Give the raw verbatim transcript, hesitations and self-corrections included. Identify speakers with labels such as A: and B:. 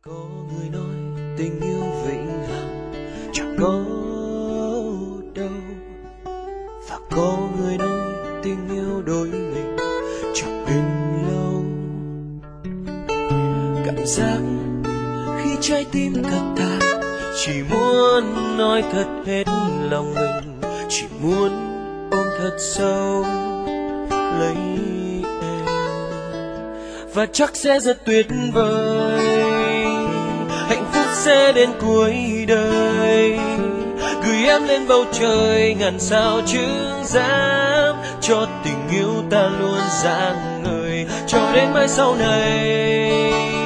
A: Có người nói tình yêu vĩnh hằng chẳng có đâu, và có người nói tình yêu đôi mình chẳng bền lâu. Cảm giác khi trái tim cất ta, chỉ muốn nói thật hết lòng mình, chỉ muốn ôm thật sâu lấy em, và chắc sẽ rất tuyệt vời, hạnh phúc sẽ đến cuối đời, gửi em lên bầu trời ngàn sao chứng giám, cho tình yêu ta luôn rạng ngời cho đến mãi sau này.